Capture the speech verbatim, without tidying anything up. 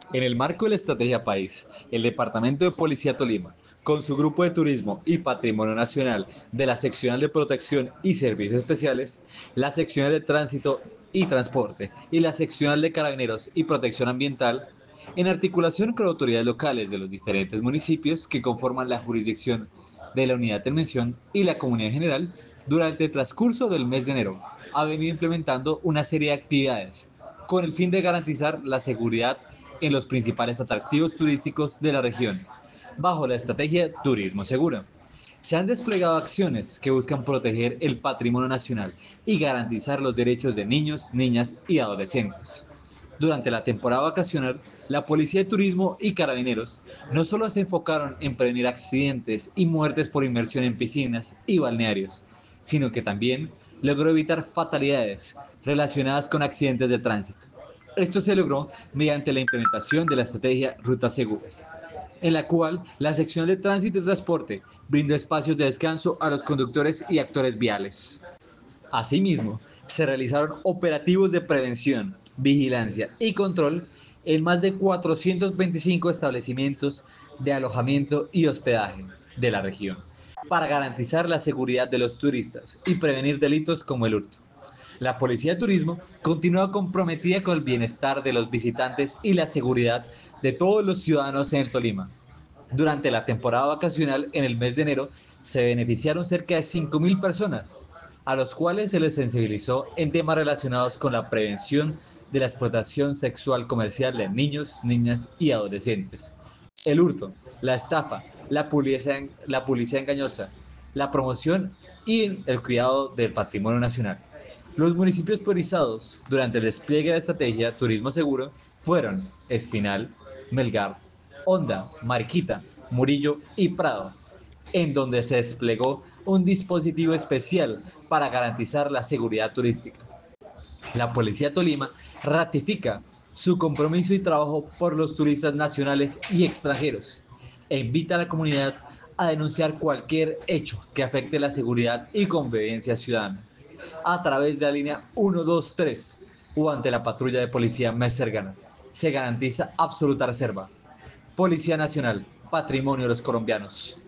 En el marco de la Estrategia País, el Departamento de Policía Tolima, con su Grupo de Turismo y Patrimonio Nacional de la Seccional de Protección y Servicios Especiales, la Seccional de Tránsito y Transporte y la Seccional de Carabineros y Protección Ambiental, en articulación con autoridades locales de los diferentes municipios que conforman la jurisdicción de la unidad de mención y la comunidad en general, durante el transcurso del mes de enero, ha venido implementando una serie de actividades con el fin de garantizar la seguridad en los principales atractivos turísticos de la región, bajo la estrategia Turismo Seguro. Se han desplegado acciones que buscan proteger el patrimonio nacional y garantizar los derechos de niños, niñas y adolescentes. Durante la temporada vacacional, la Policía de Turismo y Carabineros no solo se enfocaron en prevenir accidentes y muertes por inmersión en piscinas y balnearios, sino que también logró evitar fatalidades relacionadas con accidentes de tránsito. Esto se logró mediante la implementación de la estrategia Rutas Seguras, en la cual la sección de tránsito y transporte brindó espacios de descanso a los conductores y actores viales. Asimismo, se realizaron operativos de prevención, vigilancia y control en más de cuatrocientos veinticinco establecimientos de alojamiento y hospedaje de la región, para garantizar la seguridad de los turistas y prevenir delitos como el hurto. La Policía de Turismo continúa comprometida con el bienestar de los visitantes y la seguridad de todos los ciudadanos en el Tolima. Durante la temporada vacacional, en el mes de enero, se beneficiaron cerca de cinco mil personas, a los cuales se les sensibilizó en temas relacionados con la prevención de la explotación sexual comercial de niños, niñas y adolescentes, el hurto, la estafa, la publicidad, la publicidad engañosa, la promoción y el cuidado del patrimonio nacional. Los municipios priorizados durante el despliegue de la estrategia Turismo Seguro fueron Espinal, Melgar, Honda, Mariquita, Murillo y Prado, en donde se desplegó un dispositivo especial para garantizar la seguridad turística. La Policía Tolima ratifica su compromiso y trabajo por los turistas nacionales y extranjeros e invita a la comunidad a denunciar cualquier hecho que afecte la seguridad y convivencia ciudadana a través de la línea ciento veintitrés o ante la patrulla de policía más cercana. Se garantiza absoluta reserva. Policía Nacional, patrimonio de los colombianos.